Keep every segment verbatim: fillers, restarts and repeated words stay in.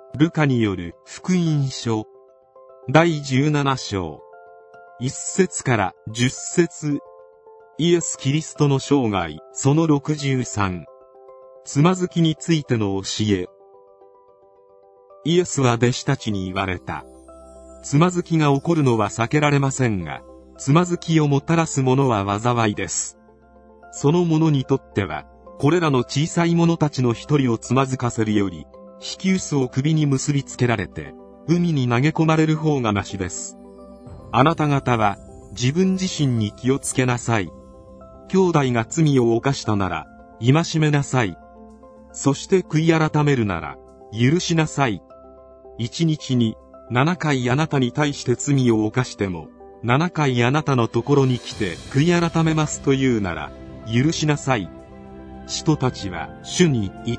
ルカによる福音書だいじゅうなな章いっ節からじゅっ節。イエス・キリストの生涯そのろくじゅうさん。つまずきについての教え。イエスは弟子たちに言われた。つまずきが起こるのは避けられませんが、つまずきをもたらすものは災いです。その者にとっては、これらの小さい者たちの一人をつまずかせるより、引き臼を首に結びつけられて、海に投げ込まれる方がましです。あなた方は、自分自身に気をつけなさい。兄弟が罪を犯したなら、戒めなさい。そして悔い改めるなら、許しなさい。一日に、七回あなたに対して罪を犯しても、七回あなたのところに来て悔い改めますというなら、許しなさい。使徒たちは主に言った。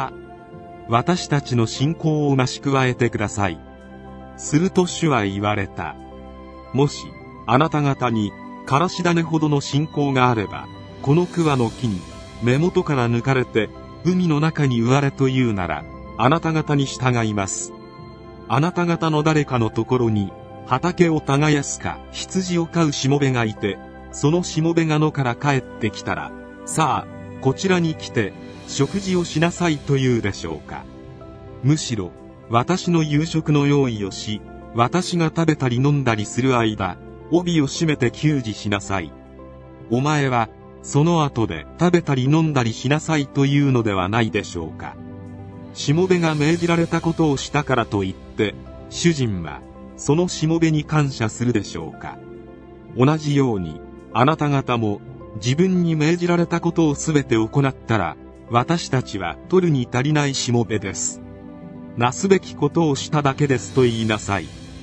私たちの信仰を増し加えてください。すると主は言われた。もし、あなた方に、からし種ほどの信仰があれば、この桑の木に、根元から抜かれて、海の中に植われというなら、あなた方に従います。あなた方の誰かのところに、畑を耕すか羊を飼うしもべがいて、そのしもべが野から帰ってきたら、さあ、こちらに来て、食事をしなさいというでしょうか。むしろ、私の夕食の用意をし、私が食べたり飲んだりする間、帯を締めて給仕しなさい。お前は、その後で食べたり飲んだりしなさいというのではないでしょうか。しもべが命じられたことをしたからといって、主人は、そのしもべに感謝するでしょうか。同じように、あなた方も、自分に命じられたことをすべて行ったら、私たちは取るに足りないしもべです。なすべきことをしただけですと言いなさい。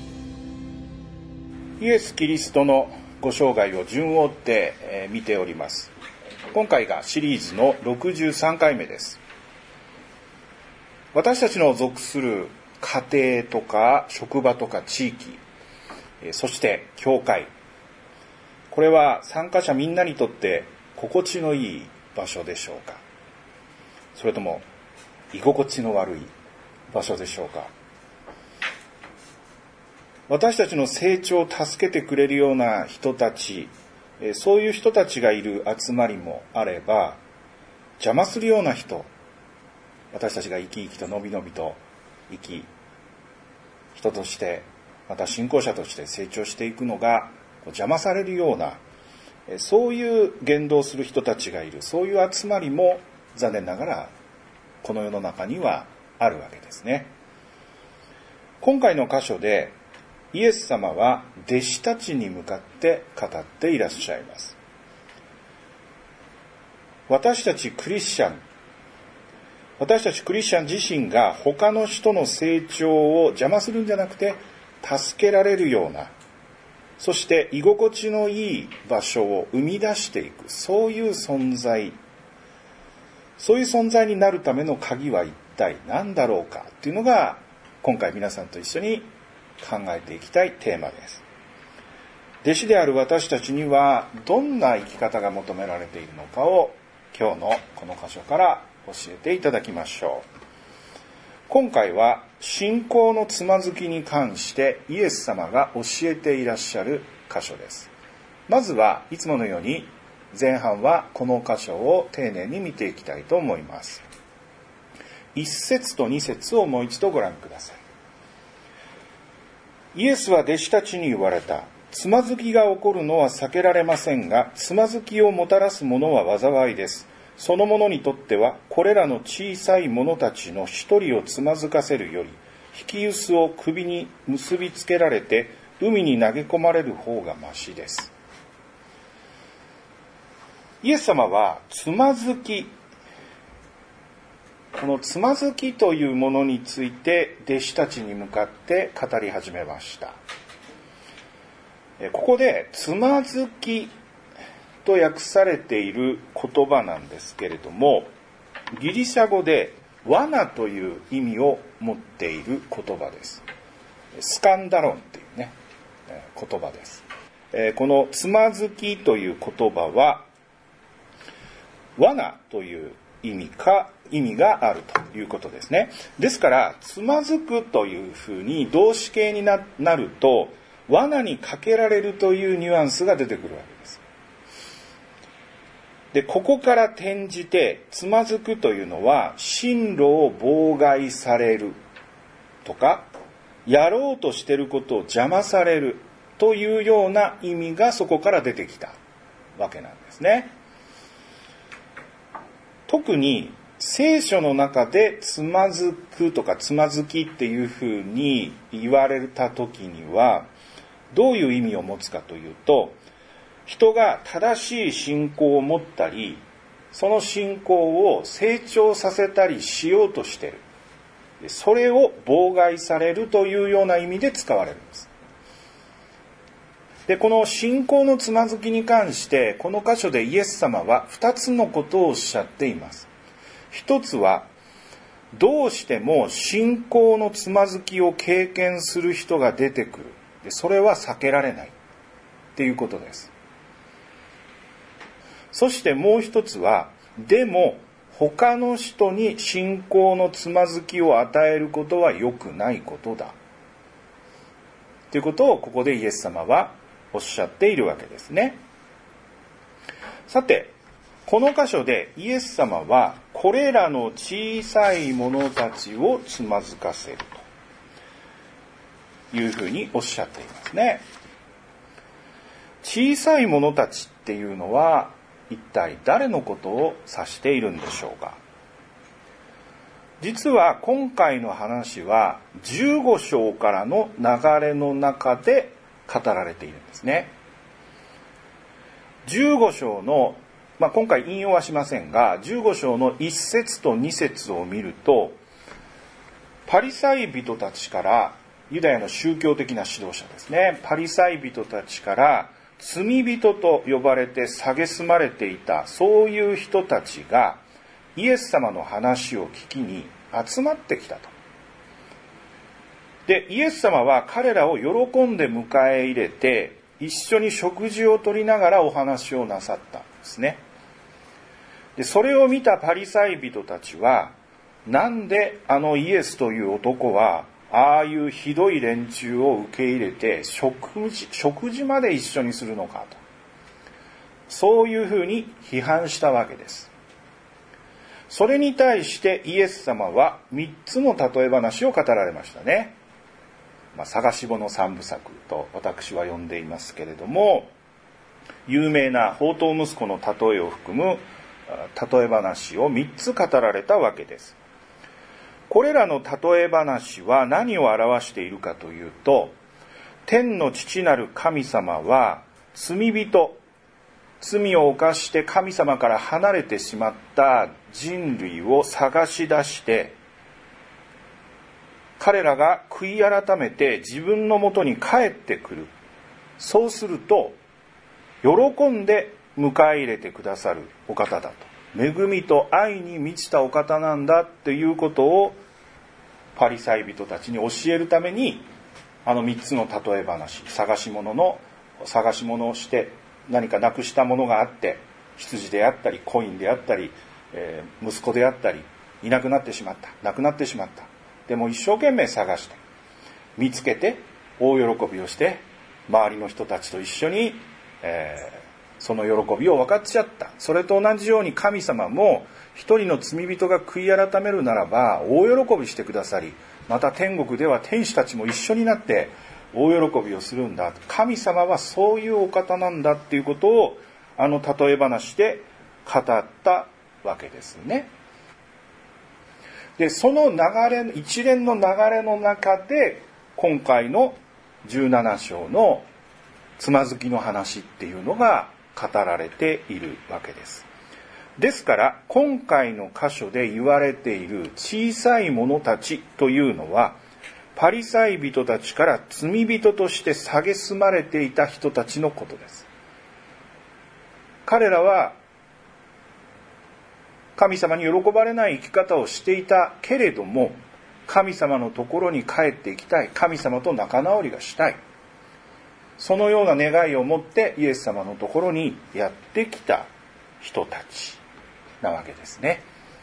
イエス・キリストのご生涯を順を追って、えー、見ております。今回がシリーズのろくじゅうさんかいめです。私たちの属する家庭とか職場とか地域、えー、そして教会、これは参加者みんなにとって心地のいい場所でしょうか。それとも居心地の悪い場所でしょうか。私たちの成長を助けてくれるような人たち、そういう人たちがいる集まりもあれば、邪魔するような人、私たちが生き生きとのびのびと生き、人としてまた信仰者として成長していくのが邪魔されるような、そういう言動する人たちがいる、そういう集まりも残念ながらこの世の中にはあるわけですね。今回の箇所でイエス様は弟子たちに向かって語っていらっしゃいます。私たちクリスチャン、私たちクリスチャン自身が他の人の成長を邪魔するんじゃなくて、助けられるような、そして居心地のいい場所を生み出していく、そういう存在、そういう存在になるための鍵は一体何だろうかというのが、今回皆さんと一緒に考えていきたいテーマです。弟子である私たちにはどんな生き方が求められているのかを今日のこの箇所から教えていただきましょう。今回は信仰のつまずきに関してイエス様が教えていらっしゃる箇所です。まずはいつものように前半はこの箇所を丁寧に見ていきたいと思います。一節と二節をもう一度ご覧ください。イエスは弟子たちに言われた。つまずきが起こるのは避けられませんが、つまずきをもたらすものは災いです。その者にとっては、これらの小さい者たちの一人をつまずかせるより、引き臼を首に結びつけられて、海に投げ込まれる方がましです。イエス様は、つまずき、このつまずきというものについて弟子たちに向かって語り始めました。ここでつまずきと訳されている言葉なんですけれども、ギリシャ語で罠という意味を持っている言葉です。スカンダロンというね、言葉です。このつまずきという言葉は、罠という意味か、意味があるということですね。ですから、つまずくというふうに動詞形に な, なると、罠にかけられるというニュアンスが出てくるわけです。で、ここから転じて、つまずくというのは、進路を妨害されるとか、やろうとしていることを邪魔されるというような意味がそこから出てきたわけなんですね。特に聖書の中でつまずくとかつまずきっていうふうに言われた時にはどういう意味を持つかというと、人が正しい信仰を持ったり、その信仰を成長させたりしようとしている。それを妨害されるというような意味で使われるんです。で、この信仰のつまずきに関して、この箇所でイエス様は二つのことをおっしゃっています。一つは、どうしても信仰のつまずきを経験する人が出てくる。で、それは避けられないっていうことです。そしてもう一つは、でも他の人に信仰のつまずきを与えることは良くないことだ。ということをここでイエス様はおっしゃっているわけですね。さて、この箇所でイエス様はこれらの小さい者たちをつまずかせるというふうにおっしゃっていますね。小さい者たちっていうのは一体誰のことを指しているんでしょうか。実は今回の話はじゅうご章からの流れの中で語られているんですね。じゅうご章の、まあ、今回引用はしませんが、じゅうご章のいち節とに節を見ると、パリサイ人たちから、ユダヤの宗教的な指導者ですね、パリサイ人たちから罪人と呼ばれて蔑まれていた、そういう人たちがイエス様の話を聞きに集まってきたと。で、イエス様は彼らを喜んで迎え入れて、一緒に食事をとりながらお話をなさったんですね。で、それを見たパリサイ人たちは、なんであのイエスという男はああいうひどい連中を受け入れて食事、食事まで一緒にするのかと。そういうふうに批判したわけです。それに対してイエス様は三つの例え話を語られましたね。まあ、探し物三部作と私は呼んでいますけれども、有名な放蕩息子の例えを含む例え話を三つ語られたわけです。これらの例え話は何を表しているかというと、天の父なる神様は罪人、罪を犯して神様から離れてしまった人類を探し出して、彼らが悔い改めて自分のもとに帰ってくる。そうすると、喜んで迎え入れてくださるお方だと。恵みと愛に満ちたお方なんだということをパリサイ人たちに教えるために、あの三つの例え話、探し物の探し物をして何かなくしたものがあって、羊であったりコインであったり、えー、息子であったりいなくなってしまった、亡くなってしまった。でも一生懸命探して見つけて大喜びをして周りの人たちと一緒に、えーその喜びを分かち合った。それと同じように神様も一人の罪人が悔い改めるならば大喜びしてくださり、また天国では天使たちも一緒になって大喜びをするんだ。神様はそういうお方なんだっていうことをあの例え話で語ったわけですね。で、その流れ、一連の流れの中で今回のじゅうなな章のつまずきの話っていうのが語られているわけです。ですから今回の箇所で言われている小さい者たちというのは、パリサイ人たちから罪人として蔑まれていた人たちのことです。彼らは神様に喜ばれない生き方をしていたけれども、神様のところに帰っていきたい、神様と仲直りがしたい、そのような願いを持ってイエス様のところにやってきた人たちなわけですね。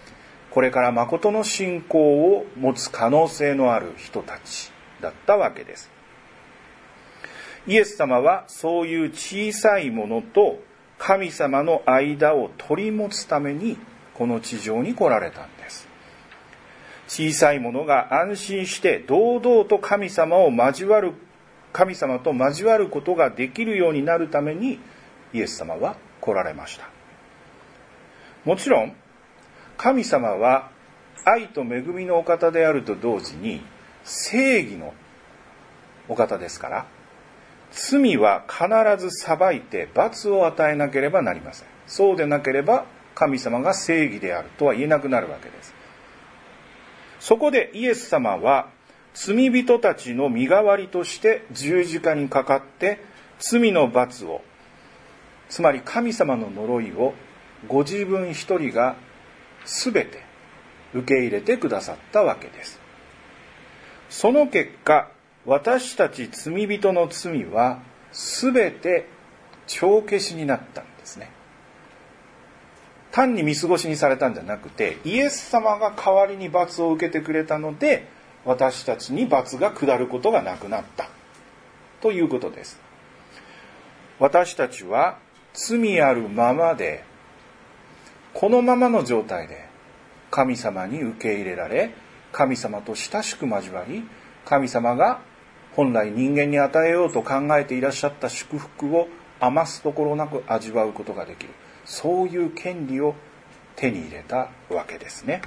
これから誠の信仰を持つ可能性のある人たちだったわけです。イエス様はそういう小さいものと神様の間を取り持つためにこの地上に来られたんです。小さいものが安心して堂々と神様を交わる神様と交わることができるようになるためにイエス様は来られました。もちろん神様は愛と恵みのお方であると同時に正義のお方ですから、罪は必ず裁いて罰を与えなければなりません。そうでなければ神様が正義であるとは言えなくなるわけです。そこでイエス様は罪人たちの身代わりとして十字架にかかって罪の罰を、つまり神様の呪いをご自分一人がすべて受け入れてくださったわけです。その結果、私たち罪人の罪はすべて帳消しになったんですね。単に見過ごしにされたんじゃなくて、イエス様が代わりに罰を受けてくれたので、私たちに罰が下ることがなくなったということです。私たちは罪あるままで、このままの状態で神様に受け入れられ、神様と親しく交わり、神様が本来人間に与えようと考えていらっしゃった祝福を余すところなく味わうことができる、そういう権利を手に入れたわけですね。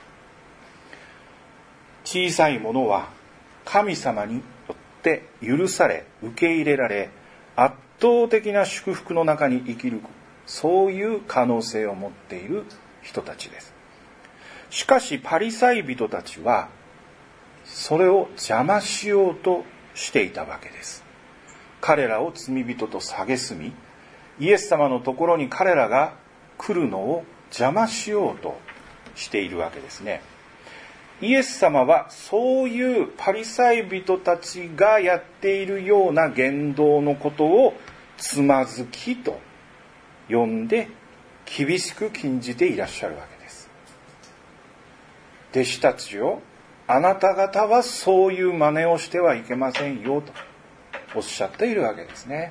小さいものは神様によって許され、受け入れられ、圧倒的な祝福の中に生きる、そういう可能性を持っている人たちです。しかしパリサイ人たちはそれを邪魔しようとしていたわけです。彼らを罪人と蔑み、イエス様のところに彼らが来るのを邪魔しようとしているわけですね。イエス様はそういうパリサイ人たちがやっているような言動のことをつまずきと呼んで厳しく禁じていらっしゃるわけです。弟子たちよ、あなた方はそういう真似をしてはいけませんよとおっしゃっているわけですね。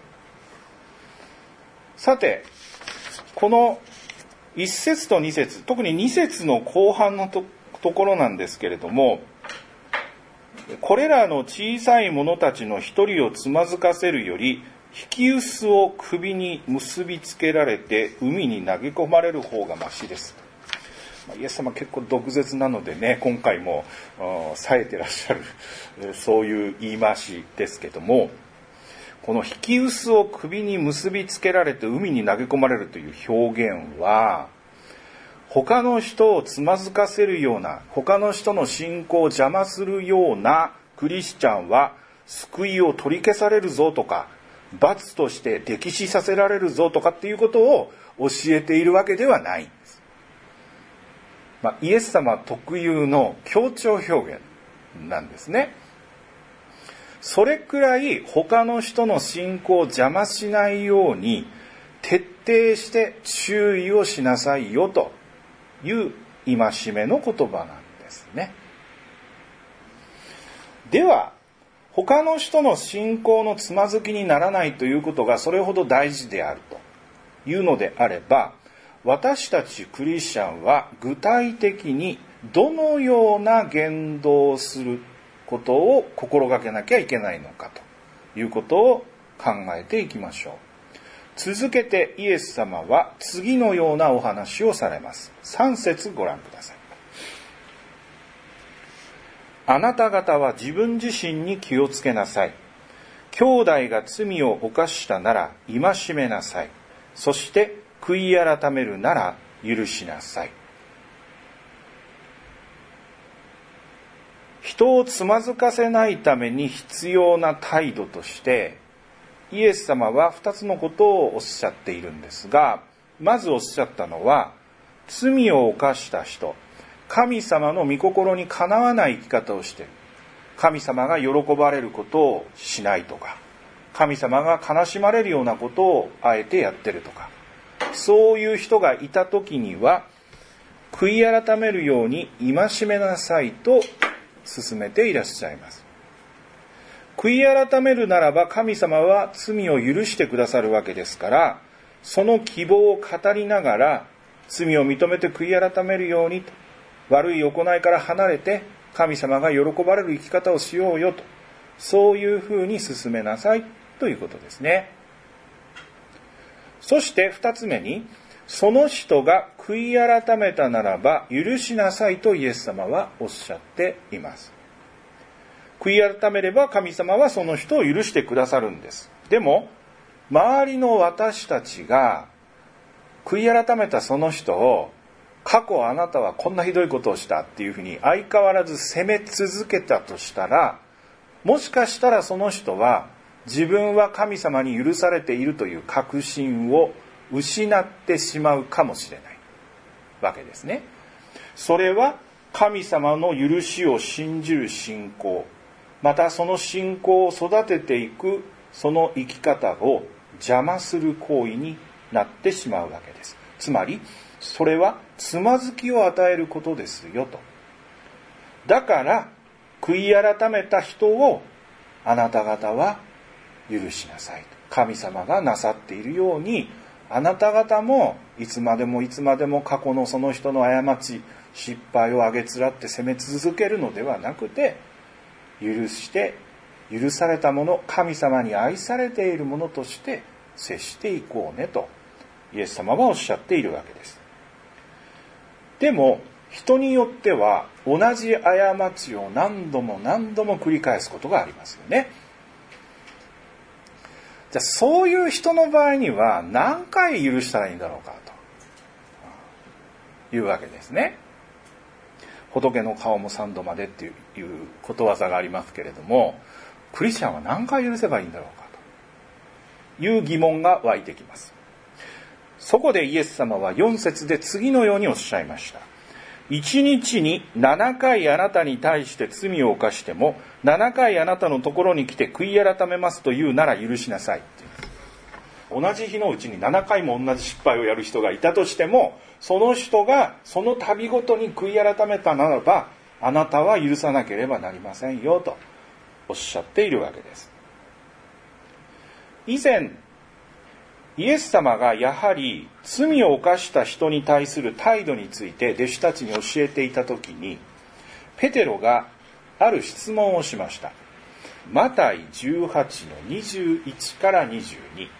さて、この一節と二節、特に二節の後半のとところなんですけれども、これらの小さい者たちの一人をつまずかせるより、引き臼を首に結びつけられて海に投げ込まれる方がましです。イエス様結構毒舌なのでね、今回も冴えてらっしゃる、そういう言い回しですけども、この引き臼を首に結びつけられて海に投げ込まれるという表現は、他の人をつまずかせるような、他の人の信仰を邪魔するようなクリスチャンは救いを取り消されるぞとか、罰として溺死させられるぞとかっていうことを教えているわけではないんです。まあ、イエス様特有の強調表現なんですね。それくらい他の人の信仰を邪魔しないように徹底して注意をしなさいよという戒めの言葉なんですね。では、他の人の信仰のつまずきにならないということがそれほど大事であるというのであれば、私たちクリスチャンは具体的にどのような言動をすることを心がけなきゃいけないのかということを考えていきましょう。続けてイエス様は次のようなお話をされます。さん節ご覧ください。あなた方は自分自身に気をつけなさい。兄弟が罪を犯したなら戒めなさい。そして悔い改めるなら許しなさい。人をつまずかせないために必要な態度としてイエス様は二つのことをおっしゃっているんですが、まずおっしゃったのは、罪を犯した人、神様の御心にかなわない生き方をしている、神様が喜ばれることをしないとか、神様が悲しまれるようなことをあえてやってるとか、そういう人がいたときには、 悔い改めるように戒めなさいと勧めていらっしゃいます。悔い改めるならば神様は罪を許してくださるわけですから、その希望を語りながら罪を認めて悔い改めるようにと、悪い行いから離れて神様が喜ばれる生き方をしようよと、そういうふうに進めなさいということですね。そして二つ目に、その人が悔い改めたならば許しなさいとイエス様はおっしゃっています。悔い改めれば神様はその人を許してくださるんです。でも周りの私たちが悔い改めたその人を、過去あなたはこんなひどいことをしたっていうふうに相変わらず責め続けたとしたら、もしかしたらその人は自分は神様に許されているという確信を失ってしまうかもしれないわけですね。それは神様の許しを信じる信仰、またその信仰を育てていくその生き方を邪魔する行為になってしまうわけです。つまりそれはつまずきを与えることですよと。だから悔い改めた人をあなた方は許しなさいと。神様がなさっているように、あなた方もいつまでもいつまでも過去のその人の過ち、失敗をあげつらって責め続けるのではなくて、許して許されたもの、神様に愛されているものとして接していこうねとイエス様はおっしゃっているわけです。でも人によっては同じ過ちを何度も何度も繰り返すことがありますよね。じゃあそういう人の場合には何回許したらいいんだろうかというわけですね。仏の顔も三度までっていうことわざがありますけれども、クリスチャンは何回許せばいいんだろうかという疑問が湧いてきます。そこでイエス様はよん節で次のようにおっしゃいました。一日にななかいあなたに対して罪を犯しても、ななかいあなたのところに来て悔い改めますというなら許しなさいって。同じ日のうちにななかいも同じ失敗をやる人がいたとしても、その人がその度ごとに悔い改めたならば、あなたは許さなければなりませんよとおっしゃっているわけです。以前イエス様がやはり罪を犯した人に対する態度について弟子たちに教えていたときに、ペテロがある質問をしました。マタイじゅうはちのにじゅういちからにじゅうに。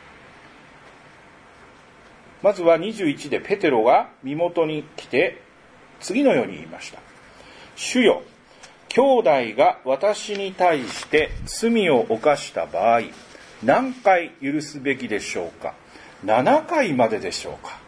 まずはにじゅういちでペテロが身元に来て次のように言いました。主よ、兄弟が私に対して罪を犯した場合、何回許すべきでしょうか。ななかいまででしょうか。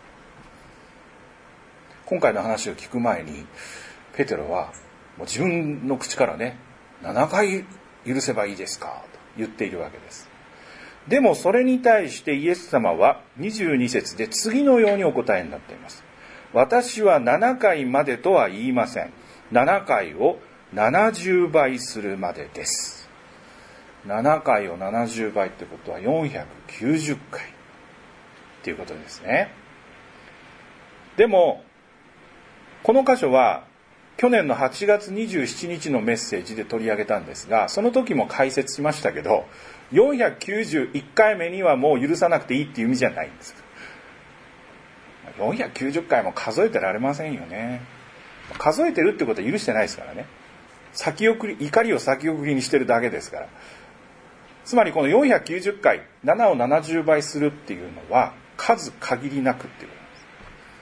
今回の話を聞く前にペテロはもう自分の口からね、ななかい許せばいいですかと言っているわけです。でもそれに対してイエス様はにじゅうに節で次のようにお答えになっています。私はななかいまでとは言いません。ななかいをななじゅうばいするまでです。ななかいをななじゅうばいってことはよんひゃくきゅうじゅっかいっていうことですね。でもこの箇所は去年のはちがつにじゅうしちにちのメッセージで取り上げたんですが、その時も解説しましたけど、よんひゃくきゅうじゅういっかいめにはもう許さなくていいっていう意味じゃないんです。よんひゃくきゅうじゅっかいも数えてられませんよね。数えてるってことは許してないですからね。先送り、怒りを先送りにしてるだけですから。つまりこのよんひゃくきゅうじゅっかい、ななをななじゅうばいするっていうのは数限りなくっていうことです。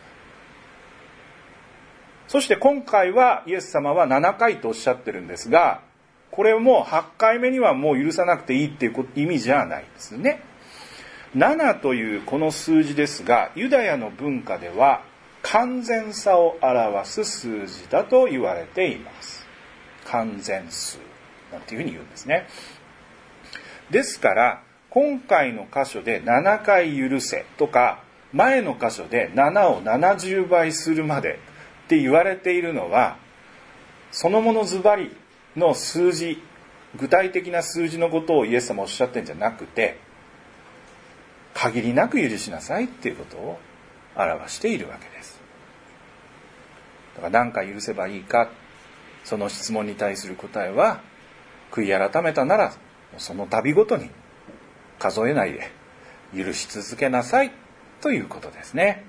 そして今回はイエス様はななかいとおっしゃってるんですが、これもはちかいめにはもう許さなくていいっていう意味じゃないですね。ななというこの数字ですが、ユダヤの文化では完全さを表す数字だと言われています。完全数なんていうふうに言うんですね。ですから今回の箇所でななかい許せとか、前の箇所でななをななじゅうばいするまでって言われているのは、そのものズバリの数字、具体的な数字のことをイエス様おっしゃってるんじゃなくて、限りなく許しなさいっていうことを表しているわけです。 だから何回許せばいいか、その質問に対する答えは、悔い改めたならその度ごとに数えないで許し続けなさいということですね。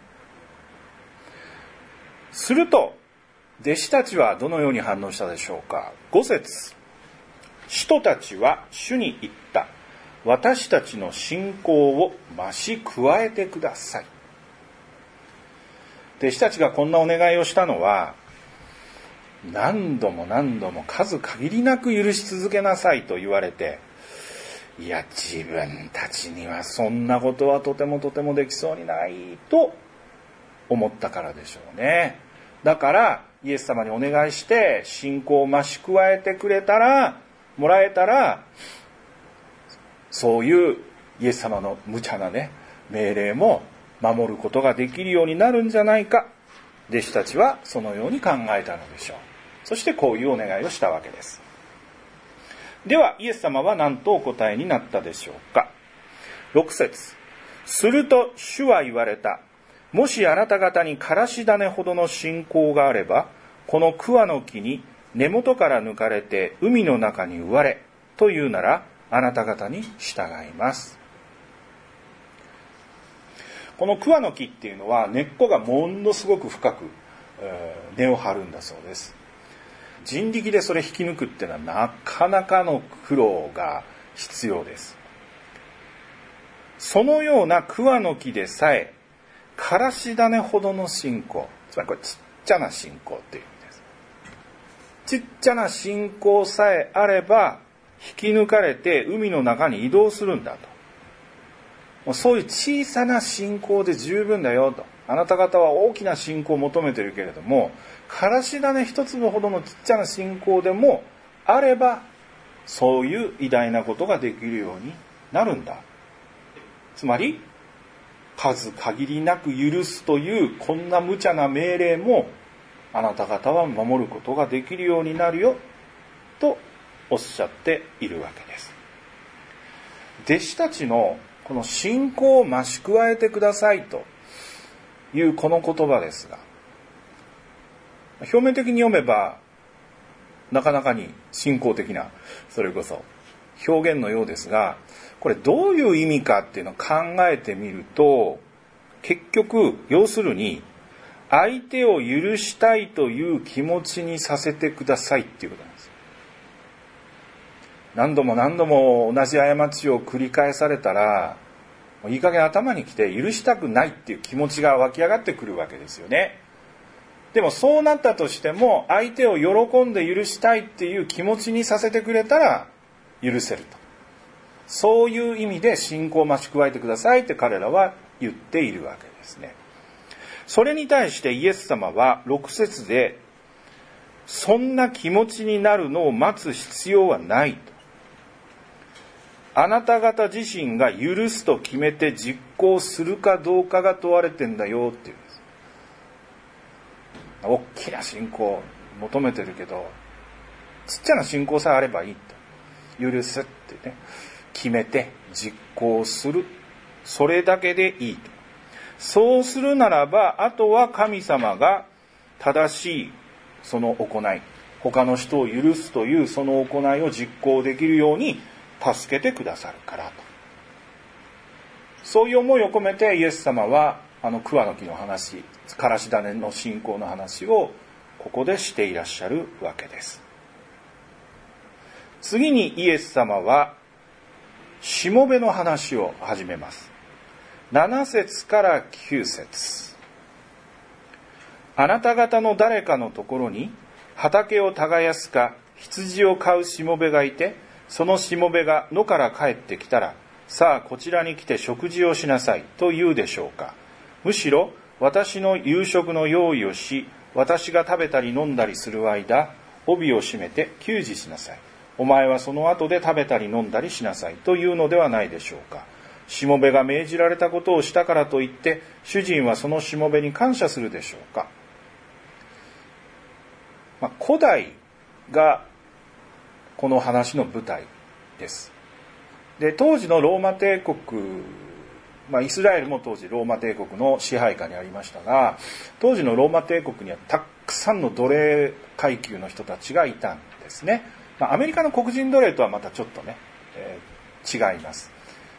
すると弟子たちはどのように反応したでしょうか。ご節、使徒たちは主に言った。私たちの信仰を増し加えてください。弟子たちがこんなお願いをしたのは、何度も何度も数限りなく許し続けなさいと言われて、いや自分たちにはそんなことはとてもとてもできそうにないと思ったからでしょうね。だからイエス様にお願いして信仰を増し加えてくれたらもらえたら、そういうイエス様の無茶なね命令も守ることができるようになるんじゃないか。弟子たちはそのように考えたのでしょう。そしてこういうお願いをしたわけです。ではイエス様は何とお答えになったでしょうか。ろく節、すると主は言われた。もしあなた方にからし種ほどの信仰があれば、この桑の木に根元から抜かれて海の中に植われというなら、あなた方に従います。この桑の木っていうのは根っこがものすごく深く、えー、根を張るんだそうです。人力でそれ引き抜くっていうのはなかなかの苦労が必要です。そのような桑の木でさえからし種ほどの信仰、つまりこれちっちゃな信仰っていうんです。ちっちゃな信仰さえあれば引き抜かれて海の中に移動するんだと。そういう小さな信仰で十分だよと。あなた方は大きな信仰を求めているけれども、からし種一粒ほどのちっちゃな信仰でもあれば、そういう偉大なことができるようになるんだ。つまり、数限りなく許すというこんな無茶な命令も、あなた方は守ることができるようになるよ、とおっしゃっているわけです。弟子たちのこの信仰を増し加えてくださいというこの言葉ですが、表面的に読めばなかなかに信仰的な、それこそ表現のようですが、これどういう意味かっていうのを考えてみると、結局要するに相手を許したいという気持ちにさせてくださいっていうことなんです。何度も何度も同じ過ちを繰り返されたら、いい加減頭にきて許したくないっていう気持ちが湧き上がってくるわけですよね。でもそうなったとしても、相手を喜んで許したいっていう気持ちにさせてくれたら許せると。そういう意味で信仰を増し加えてくださいって彼らは言っているわけですね。それに対してイエス様はろく節で、そんな気持ちになるのを待つ必要はないと。あなた方自身が許すと決めて実行するかどうかが問われてんだよっていうんです。大きな信仰を求めてるけど、ちっちゃな信仰さえあればいいと。許すってね、決めて実行する。それだけでいいと。そうするならば、あとは神様が正しいその行い、他の人を許すというその行いを実行できるように助けてくださるからと。そういう思いを込めてイエス様はあの桑の木の話、からし種の信仰の話をここでしていらっしゃるわけです。次にイエス様はしもべの話を始めます。なな節からきゅう節。あなた方の誰かのところに畑を耕すか羊を飼うしもべがいて、そのしもべが野から帰ってきたら、さあこちらに来て食事をしなさいと言うでしょうか。むしろ私の夕食の用意をし、私が食べたり飲んだりする間、帯を締めて給仕しなさい。お前はその後で食べたり飲んだりしなさいというのではないでしょうか。しもべが命じられたことをしたからといって、主人はそのしもべに感謝するでしょうか。まあ、古代がこの話の舞台です。で、当時のローマ帝国、まあ、イスラエルも当時ローマ帝国の支配下にありましたが、当時のローマ帝国にはたくくさんの奴隷階級の人たちがいたんですね。まあ、アメリカの黒人奴隷とはまたちょっとね、えー、違います。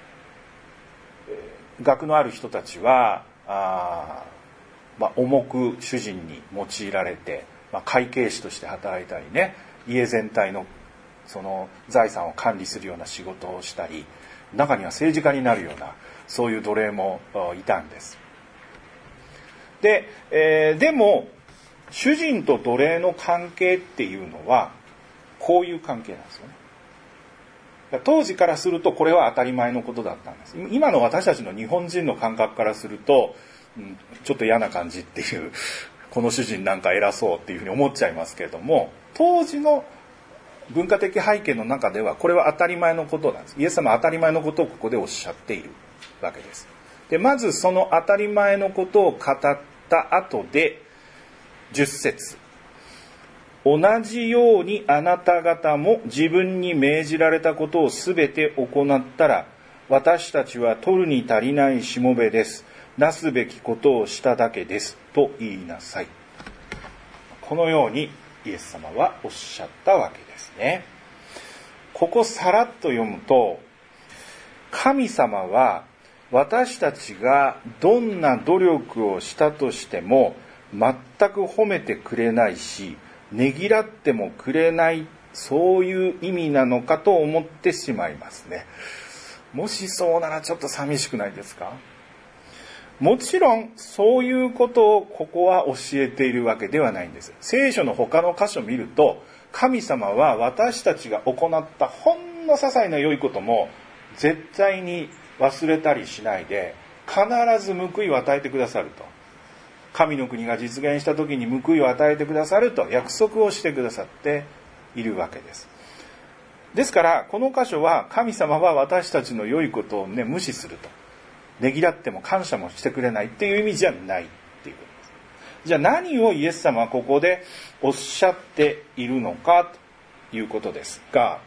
学のある人たちはあ、まあ、重く主人に用いられて、まあ、会計士として働いたりね、家全体のその財産を管理するような仕事をしたり、中には政治家になるようなそういう奴隷もいたんです。で、えー、でも主人と奴隷の関係っていうのはこういう関係なんですよね。当時からするとこれは当たり前のことだったんです。今の私たちの日本人の感覚からすると、うん、ちょっと嫌な感じっていう、この主人なんか偉そうっていうふうに思っちゃいますけれども、当時の文化的背景の中ではこれは当たり前のことなんです。イエス様は当たり前のことをここでおっしゃっているわけです。で、まずその当たり前のことを語った後でじゅっ節、同じようにあなた方も自分に命じられたことをすべて行ったら、私たちは取るに足りないしもべです。なすべきことをしただけですと言いなさい。このようにイエス様はおっしゃったわけですね。ここさらっと読むと、神様は私たちがどんな努力をしたとしても全く褒めてくれないし、ねぎらってもくれない、そういう意味なのかと思ってしまいますね。もしそうならちょっと寂しくないですか？もちろんそういうことをここは教えているわけではないんです。聖書の他の箇所を見ると、神様は私たちが行ったほんの些細な良いことも絶対に忘れたりしないで、必ず報いを与えてくださると。神の国が実現した時に報いを与えてくださると約束をしてくださっているわけです。ですからこの箇所は神様は私たちの良いことをね、無視すると。ねぎらっても感謝もしてくれないっていう意味じゃないっていうことです。じゃあ何をイエス様はここでおっしゃっているのかということですが、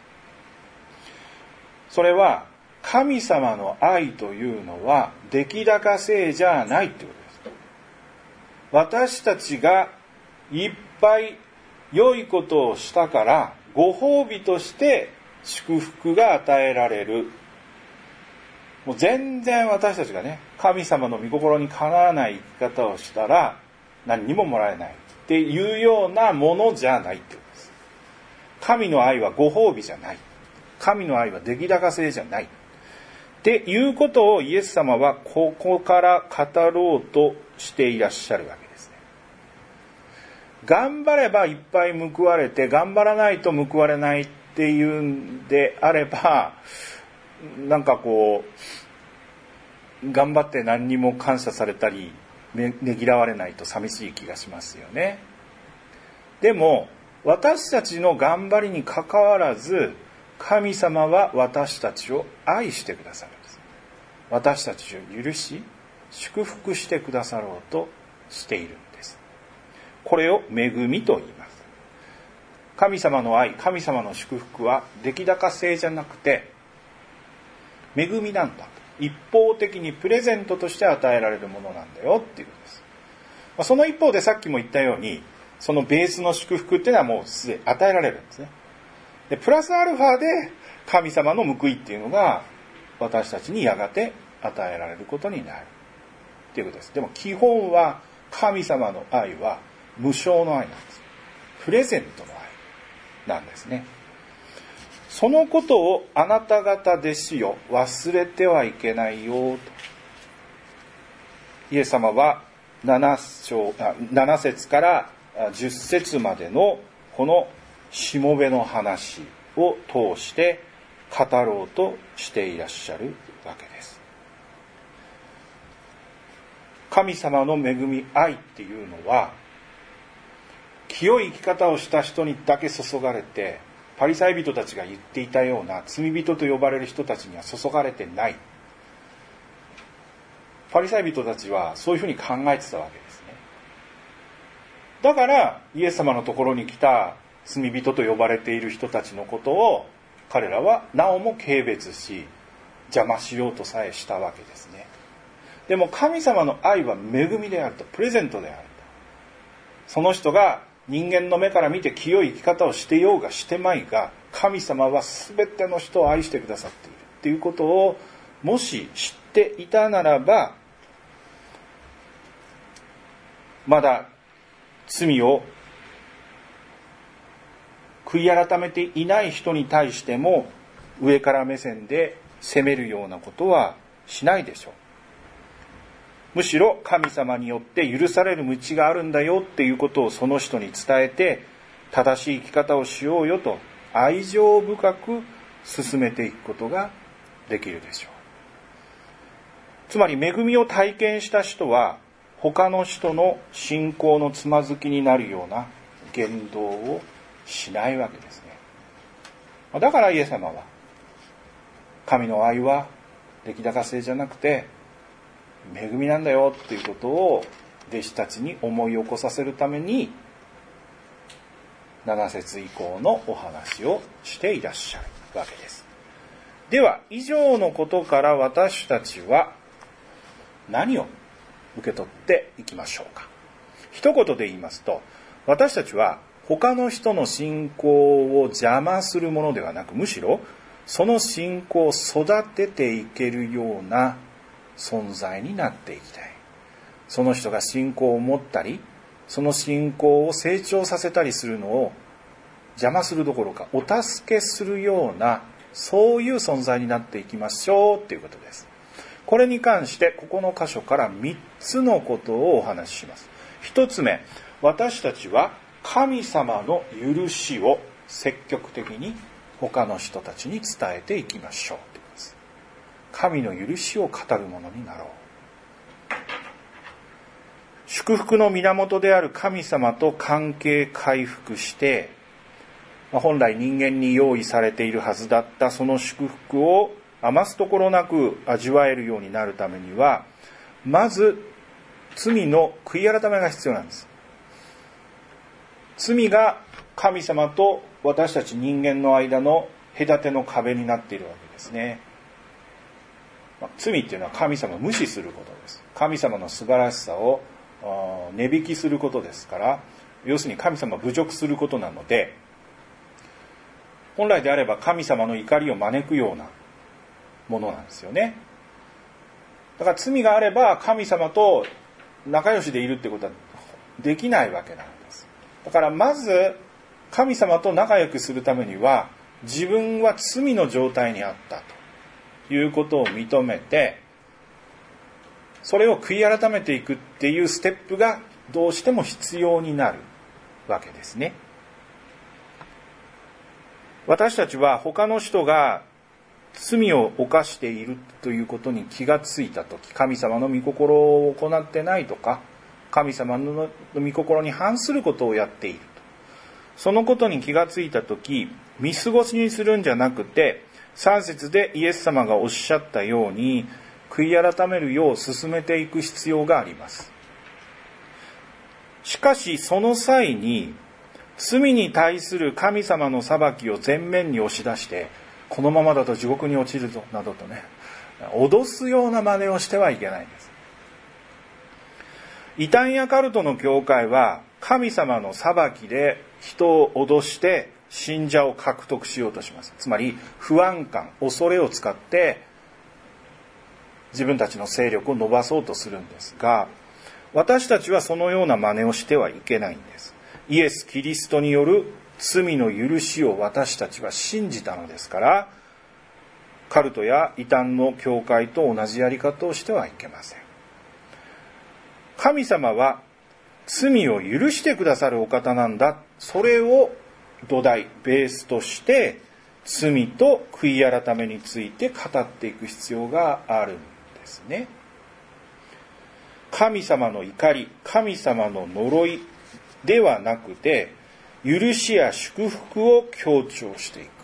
それは神様の愛というのは出来高制じゃないっていうことです。私たちがいっぱい良いことをしたからご褒美として祝福が与えられる。もう全然私たちがね、神様の御心にかなわない生き方をしたら何にももらえないっていうようなものじゃないってことです。神の愛はご褒美じゃない。神の愛は出来高制じゃない。っていうことをイエス様はここから語ろうとしていらっしゃるわけですね。頑張ればいっぱい報われて、頑張らないと報われないっていうんであれば、なんかこう頑張って何にも感謝されたりねぎらわれないと寂しい気がしますよね。でも私たちの頑張りにかかわらず、神様は私たちを愛してくださるんです。私たちを許し祝福してくださろうとしているんです。これを恵みと言います。神様の愛、神様の祝福は出来高制じゃなくて恵みなんだ。一方的にプレゼントとして与えられるものなんだよっていうことです。その一方でさっきも言ったように、そのベースの祝福っていうのはもうすでに与えられるんですね。でプラスアルファで神様の報いっていうのが私たちにやがて与えられることになるっていうことです。でも基本は神様の愛は無償の愛なんです。プレゼントの愛なんですね。そのことをあなた方弟子よ、忘れてはいけないよと。イエス様はなな章、なな節からじゅっ節までのこのしもべの話を通して語ろうとしていらっしゃるわけです。神様の恵み、愛っていうのは清い生き方をした人にだけ注がれて、パリサイ人たちが言っていたような罪人と呼ばれる人たちには注がれてない。パリサイ人たちはそういうふうに考えてたわけですね。だからイエス様のところに来た罪人と呼ばれている人たちのことを彼らはなおも軽蔑し邪魔しようとさえしたわけですね。でも神様の愛は恵みであると、プレゼントであるその人が人間の目から見て清い生き方をしてようがしてまいが、神様は全ての人を愛してくださっているっていうことをもし知っていたならば、まだ罪を悔い改めていない人に対しても上から目線で責めるようなことはしないでしょう。むしろ神様によって許される道があるんだよっていうことをその人に伝えて、正しい生き方をしようよと愛情深く進めていくことができるでしょう。つまり恵みを体験した人は他の人の信仰のつまずきになるような言動をしないわけですね。だからイエス様は神の愛は出来高制じゃなくて恵みなんだよっていうことを弟子たちに思い起こさせるためになな節以降のお話をしていらっしゃるわけです。では以上のことから私たちは何を受け取っていきましょうか。一言で言いますと、私たちは他の人の信仰を邪魔するものではなく、むしろその信仰を育てていけるような存在になっていきたい。その人が信仰を持ったり、その信仰を成長させたりするのを邪魔するどころかお助けするような、そういう存在になっていきましょうということです。これに関してここの箇所からみっつのことをお話しします。一つ目、私たちは神様の許しを積極的に他の人たちに伝えていきましょうということです。神の許しを語るものになろう。祝福の源である神様と関係回復して、本来人間に用意されているはずだったその祝福を余すところなく味わえるようになるためには、まず罪の悔い改めが必要なんです。罪が神様と私たち人間の間の隔ての壁になっているわけですね。罪っていうのは神様を無視することです。神様の素晴らしさを値引きすることですから、要するに神様を侮辱することなので、本来であれば神様の怒りを招くようなものなんですよね。だから罪があれば神様と仲良しでいるってことはできないわけなんです。だからまず神様と仲良くするためには、自分は罪の状態にあったということを認めて、それを悔い改めていくっていうステップがどうしても必要になるわけですね。私たちは他の人が罪を犯しているということに気がついたとき、神様の御心を行ってないとか、神様の御心に反することをやっていると、そのことに気がついたとき、見過ごしにするんじゃなくて、さん節でイエス様がおっしゃったように悔い改めるよう進めていく必要があります。しかしその際に罪に対する神様の裁きを前面に押し出して、このままだと地獄に落ちるぞなどとね、脅すような真似をしてはいけないんです。異端やカルトの教会は神様の裁きで人を脅して信者を獲得しようとします。つまり不安感、恐れを使って自分たちの勢力を伸ばそうとするんですが、私たちはそのような真似をしてはいけないんです。イエス・キリストによる罪の許しを私たちは信じたのですから、カルトや異端の教会と同じやり方をしてはいけません。神様は罪を許してくださるお方なんだ。それを土台、ベースとして罪と悔い改めについて語っていく必要があるんですね。神様の怒り、神様の呪いではなくて、許しや祝福を強調していく。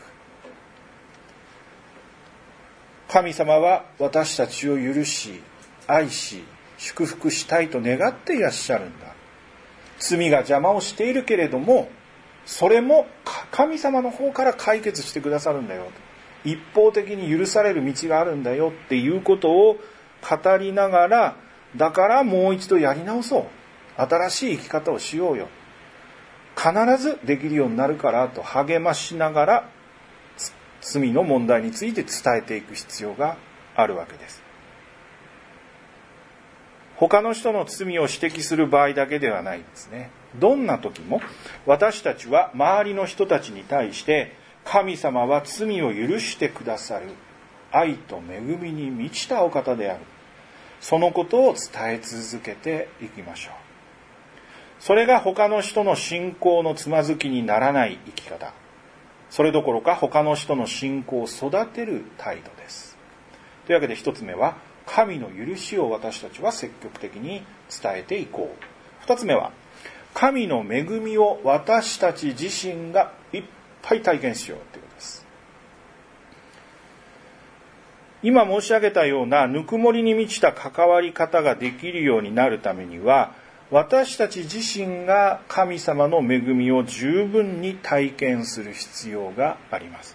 神様は私たちを許し、愛し、祝福したいと願っていらっしゃるんだ。罪が邪魔をしているけれども、それも神様の方から解決してくださるんだよ。一方的に許される道があるんだよっていうことを語りながら、だからもう一度やり直そう。 新しい生き方をしようよ、必ずできるようになるからと励ましながら罪の問題について伝えていく必要があるわけです。他の人の罪を指摘する場合だけではないんですね。どんな時も私たちは周りの人たちに対して、神様は罪を許してくださる愛と恵みに満ちたお方である、そのことを伝え続けていきましょう。それが他の人の信仰のつまずきにならない生き方、それどころか他の人の信仰を育てる態度です。というわけで一つ目は、神の許しを私たちは積極的に伝えていこう。二つ目は、神の恵みを私たち自身がいっぱい体験しようということです。今申し上げたようなぬくもりに満ちた関わり方ができるようになるためには、私たち自身が神様の恵みを十分に体験する必要があります。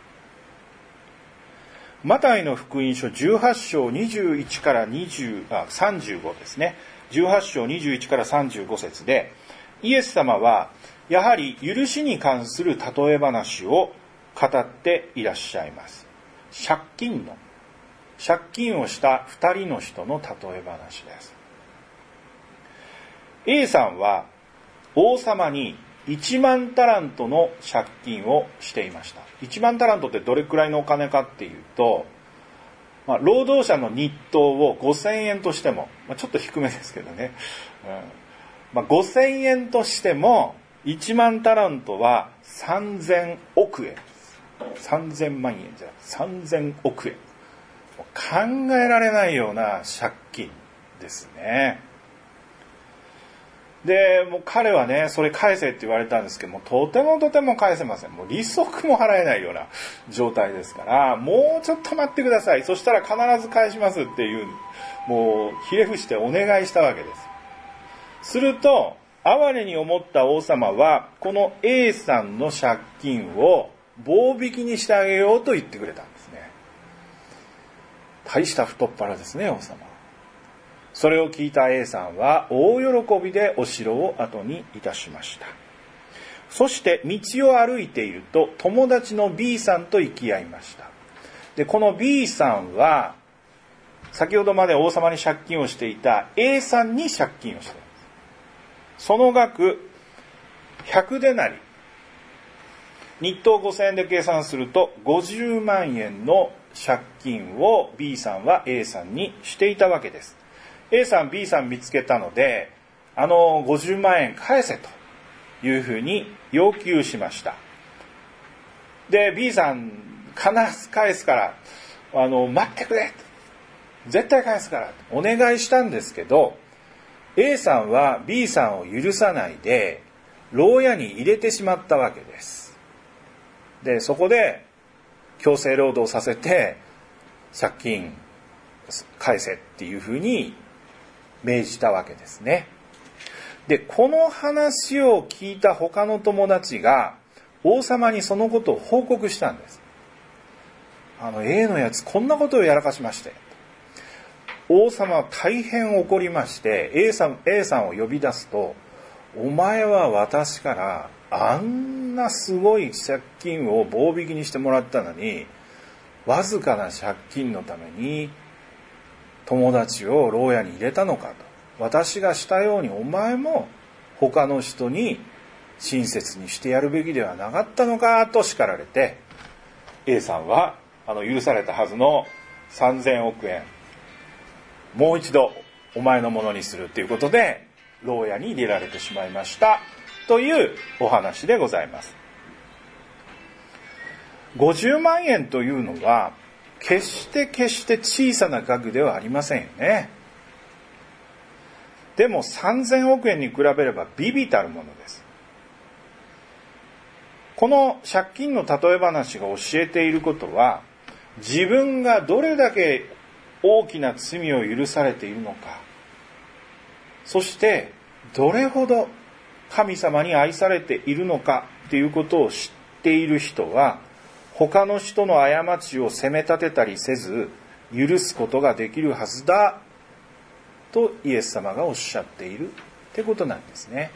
マタイの福音書じゅうはち章にじゅういちからにじゅう、あ、さんじゅうごですね。じゅうはち章にじゅういちからさんじゅうご節で、イエス様はやはり許しに関する例え話を語っていらっしゃいます。借金の、借金をした二人の人の例え話です。A さんは王様にいちまんタラントの借金をしていました。いちまんタラントってどれくらいのお金かっていうと、まあ、労働者の日当をごせんえんとしても、まあ、ちょっと低めですけどね、うんまあ、ごせんえんとしてもいちまんタラントはさんぜんおくえんです。さんぜんまんえんじゃなくてさんぜんおくえん。考えられないような借金ですね。で、もう彼はね、それ返せって言われたんですけども、とてもとても返せません。もう利息も払えないような状態ですから、もうちょっと待ってください。そしたら必ず返しますっていう、もうひれ伏してお願いしたわけです。すると、哀れに思った王様は、この A さんの借金を棒引きにしてあげようと言ってくれたんですね。大した太っ腹ですね、王様。それを聞いた A さんは大喜びでお城を後にいたしました。そして道を歩いていると友達の B さんと行き合いました。で、この B さんは先ほどまで王様に借金をしていた A さんに借金をしています。その額ひゃくデナリ、日当ごせんえんで計算するとごじゅうまんえんの借金を B さんは A さんにしていたわけです。A さん B さん見つけたので、あのごじゅうまんえん返せというふうに要求しました。で B さん必ず返すからあの待ってくれ、絶対返すからお願いしたんですけど、 A さんは B さんを許さないで牢屋に入れてしまったわけです。でそこで強制労働させて借金返せっていうふうに命じたわけですね。で、この話を聞いた他の友達が王様にそのことを報告したんです。あの A のやつこんなことをやらかしまして。王様は大変怒りまして A さん、A さんを呼び出すと、お前は私からあんなすごい借金を棒引きにしてもらったのに、わずかな借金のために友達を牢屋に入れたのかと。私がしたようにお前も他の人に親切にしてやるべきではなかったのかと叱られて、 A さんはあの許されたはずのさんぜんおくえんもう一度お前のものにするということで牢屋に入れられてしまいましたというお話でございます。ごじゅうまんえんというのは決して決して小さな額ではありませんよね。でもさんぜんおくえんに比べれば微々たるものです。この借金の例え話が教えていることは、自分がどれだけ大きな罪を許されているのか、そしてどれほど神様に愛されているのかということを知っている人は、他の人の過ちを責め立てたりせず許すことができるはずだとイエス様がおっしゃっているってことなんですね。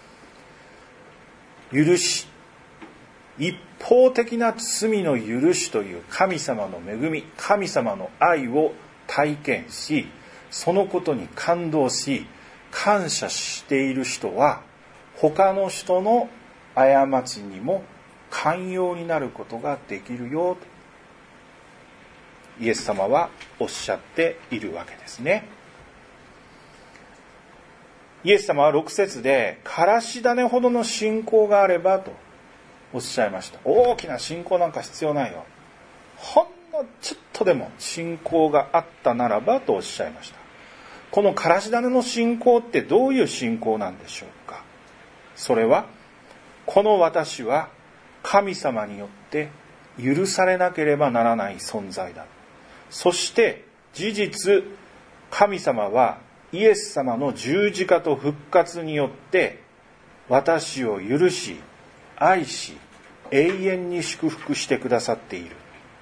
許し、一方的な罪の許しという神様の恵み、神様の愛を体験し、そのことに感動し感謝している人は、他の人の過ちにも寛容になることができるよとイエス様はおっしゃっているわけですね。イエス様はろく節で、からし種ほどの信仰があればとおっしゃいました。大きな信仰なんか必要ないよ。ほんのちょっとでも信仰があったならばとおっしゃいました。このからし種の信仰ってどういう信仰なんでしょうか。それは、この私は神様によって許されなければならない存在だ。そして事実、神様はイエス様の十字架と復活によって私を許し、愛し、永遠に祝福してくださっている。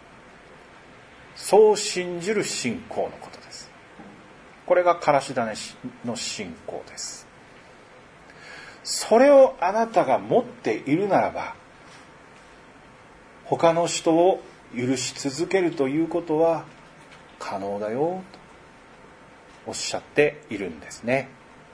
そう信じる信仰のことです。これがからし種の信仰です。それをあなたが持っているならば、他の人を許し続けるということは可能だよとおっしゃっているんですね。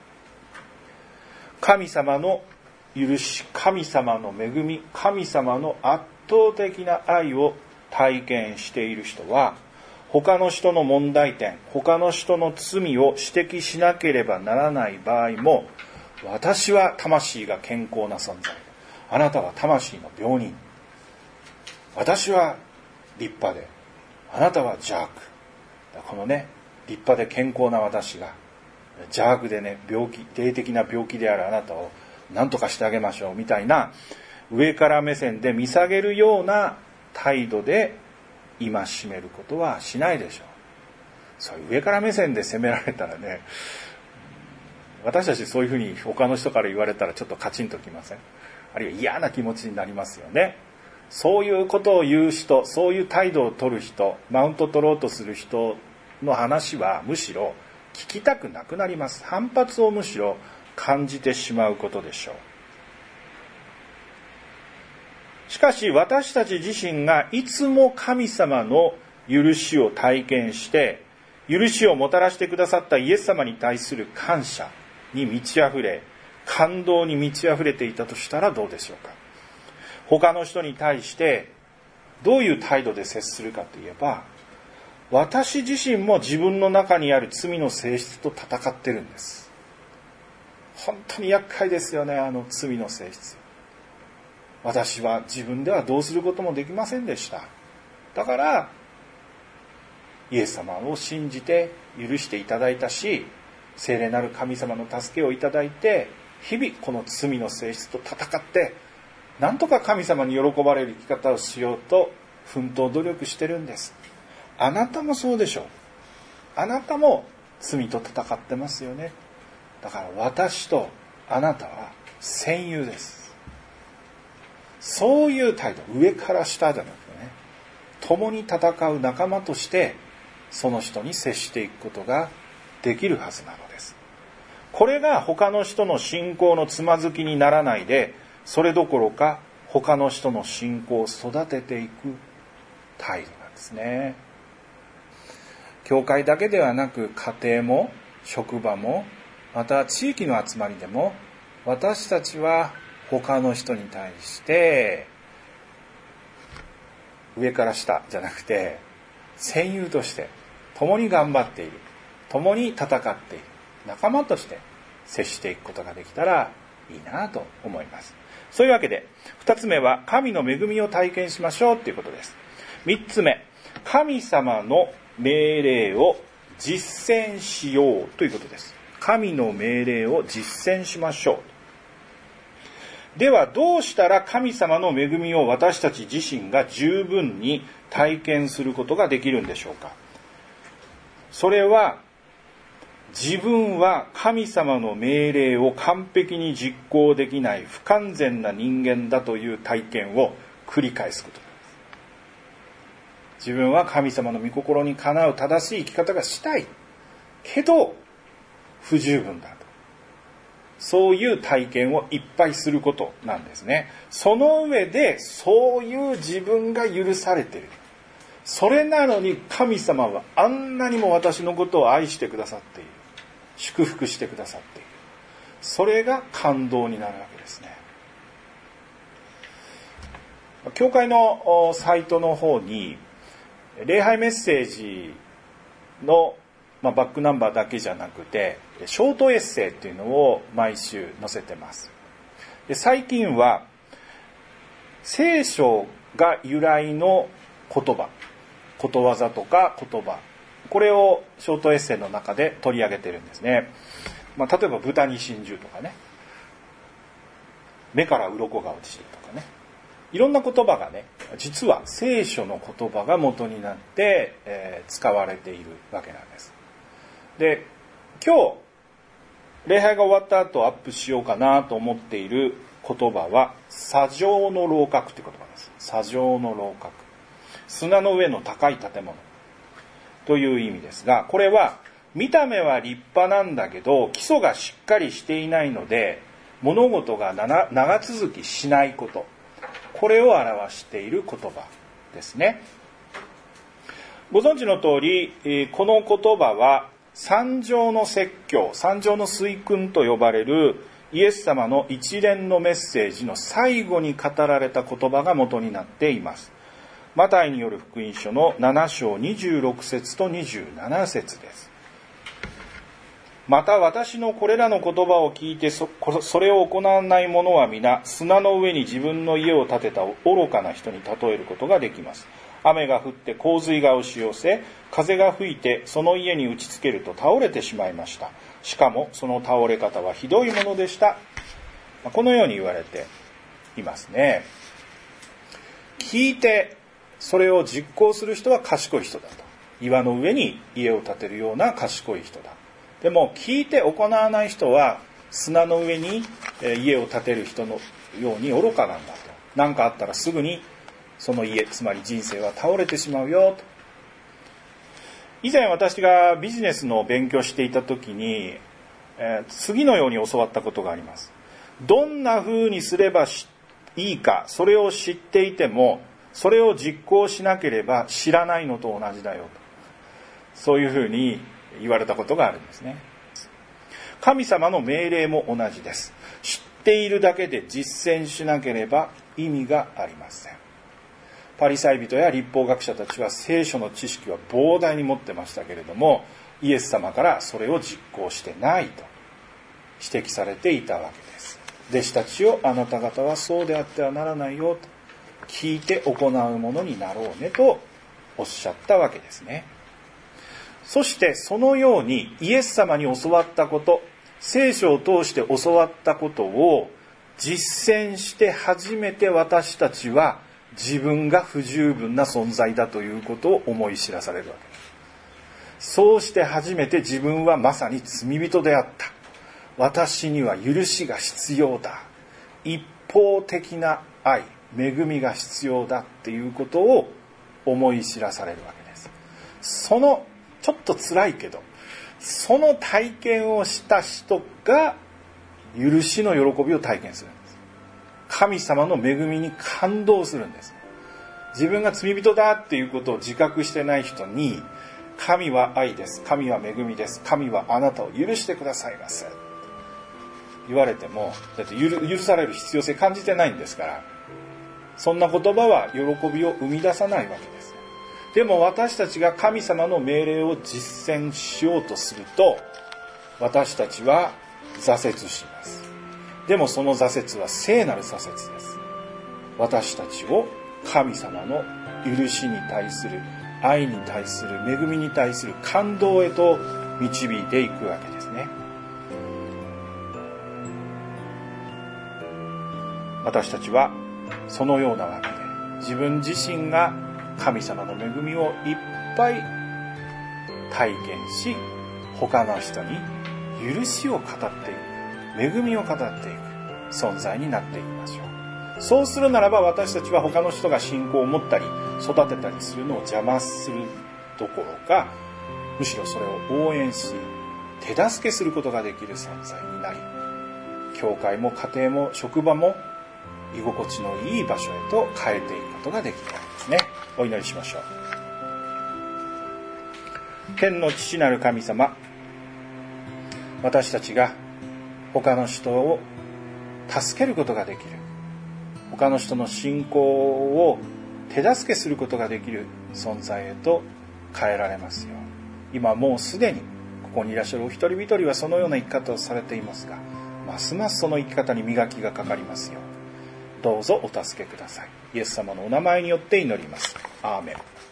神様の許し、神様の恵み、神様の圧倒的な愛を体験している人は、他の人の問題点、他の人の罪を指摘しなければならない場合も、私は魂が健康な存在、あなたは魂の病人、私は立派であなたは邪悪、このね、立派で健康な私が邪悪でね、病気、霊的な病気であるあなたを何とかしてあげましょうみたいな、上から目線で見下げるような態度で戒めることはしないでしょう。そういう上から目線で責められたらね、私たちそういうふうに他の人から言われたらちょっとカチンときません？あるいは嫌な気持ちになりますよね。そういうことを言う人、そういう態度を取る人、マウント取ろうとする人の話はむしろ聞きたくなくなります。反発をむしろ感じてしまうことでしょう。しかし私たち自身がいつも神様の許しを体験して、許しをもたらしてくださったイエス様に対する感謝に満ち溢れ、感動に満ち溢れていたとしたらどうでしょうか。他の人に対してどういう態度で接するかといえば、私自身も自分の中にある罪の性質と戦ってるんです。本当に厄介ですよね、あの罪の性質。私は自分ではどうすることもできませんでした。だからイエス様を信じて許していただいたし、聖霊なる神様の助けをいただいて、日々この罪の性質と戦って、なんとか神様に喜ばれる生き方をしようと奮闘努力してるんです。あなたもそうでしょう。あなたも罪と戦ってますよね。だから私とあなたは戦友です。そういう態度、上から下じゃなくてね、共に戦う仲間としてその人に接していくことができるはずなのです。これが他の人の信仰のつまずきにならないで、それどころか他の人の信仰を育てていく態度なんですね。教会だけではなく、家庭も職場もまた地域の集まりでも、私たちは他の人に対して上から下じゃなくて、戦友として共に頑張っている、共に戦っている仲間として接していくことができたらいいなと思います。そういうわけで、二つ目は神の恵みを体験しましょうということです。三つ目、神様の命令を実践しようということです。神の命令を実践しましょう。ではどうしたら神様の恵みを私たち自身が十分に体験することができるんでしょうか。それは、自分は神様の命令を完璧に実行できない不完全な人間だという体験を繰り返すことです。自分は神様の御心にかなう正しい生き方がしたいけど不十分だと。 そういう体験をいっぱいすることなんですね。その上でそういう自分が許されている。それなのに神様はあんなにも私のことを愛してくださっている。祝福してくださっている。それが感動になるわけですね。教会のサイトの方に礼拝メッセージの、まあ、バックナンバーだけじゃなくてショートエッセイっていうのを毎週載せてます。で、最近は聖書が由来の言葉、ことわざとか言葉、これをショートエッセイの中で取り上げてるんですね。まあ、例えば豚に真珠とかね、目から鱗が落ちるとかね、いろんな言葉がね、実は聖書の言葉が元になって、えー、使われているわけなんです。で、今日礼拝が終わった後アップしようかなと思っている言葉は砂上の楼閣という言葉です。砂上の楼閣、砂の上の高い建物という意味ですが、これは見た目は立派なんだけど基礎がしっかりしていないので物事が長続きしないこと、これを表している言葉ですね。ご存知の通り、この言葉は三条の説教、三条の水訓と呼ばれるイエス様の一連のメッセージの最後に語られた言葉が元になっています。マタイによる福音書のなな章にじゅうろく節とにじゅうなな節です。また私のこれらの言葉を聞いて そ, それを行わない者は皆砂の上に自分の家を建てた愚かな人に例えることができます。雨が降って洪水が押し寄せ、風が吹いてその家に打ちつけると倒れてしまいました。しかもその倒れ方はひどいものでした。このように言われていますね。聞いてそれを実行する人は賢い人だと。岩の上に家を建てるような賢い人だ。でも聞いて行わない人は砂の上に家を建てる人のように愚かなんだと。何かあったらすぐにその家、つまり人生は倒れてしまうよと。以前私がビジネスの勉強していた時に、えー、次のように教わったことがあります。どんな風にすればいいか、それを知っていてもそれを実行しなければ知らないのと同じだよと。そういう風に言われたことがあるんですね。神様の命令も同じです。知っているだけで実践しなければ意味がありません。パリサイ人や立法学者たちは聖書の知識は膨大に持ってましたけれども、イエス様からそれを実行してないと指摘されていたわけです。弟子たちよ、あなた方はそうであってはならないよと、聞いて行うものになろうねとおっしゃったわけですね。そしてそのようにイエス様に教わったこと、聖書を通して教わったことを実践して初めて私たちは自分が不十分な存在だということを思い知らされるわけです。そうして初めて自分はまさに罪人であった。私には許しが必要だ。一方的な愛、恵みが必要だっていうことを思い知らされるわけです。そのちょっと辛いけど、その体験をした人が許しの喜びを体験するんです。神様の恵みに感動するんです。自分が罪人だっていうことを自覚してない人に、神は愛です、神は恵みです、神はあなたを許してくださいます言われても、だって許される必要性感じてないんですから、そんな言葉は喜びを生み出さないわけです。でも私たちが神様の命令を実践しようとすると、私たちは挫折します。でもその挫折は聖なる挫折です。私たちを神様の許しに対する、愛に対する、恵みに対する感動へと導いていくわけですね。私たちはそのようなわけで、自分自身が神様の恵みをいっぱい体験し、他の人に許しを語っていく、恵みを語っていく存在になっていきましょう。そうするならば私たちは他の人が信仰を持ったり育てたりするのを邪魔するどころか、むしろそれを応援し手助けすることができる存在になり、 教会も家庭も職場も居心地のいい場所へと変えていくことができるわけですね。お祈りしましょう。天の父なる神様、私たちが他の人を助けることができる、他の人の信仰を手助けすることができる存在へと変えられますように。今もうすでにここにいらっしゃるお一人一人はそのような生き方をされていますが、ますますその生き方に磨きがかかりますようにどうぞお助けください。イエス様のお名前によって祈ります。アーメン。